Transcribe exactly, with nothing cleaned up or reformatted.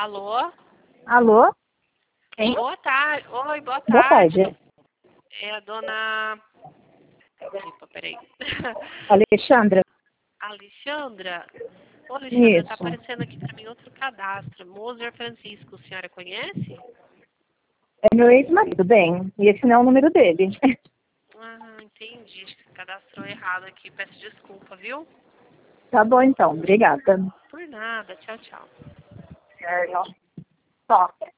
Alô? Alô? Quem? Boa tarde. Oi, boa tarde. Boa tarde. É a dona... Opa, peraí. Alexandra. Alexandra? Ô, Alexandra, tá Isso. aparecendo aqui pra mim outro cadastro. Moser Francisco, a senhora conhece? É meu ex-marido, bem. E esse não é o número dele. Ah, entendi. Acho que cadastrou errado aqui. Peço desculpa, viu? Tá bom, então. Obrigada. Por nada. Tchau, tchau. É, não. Só.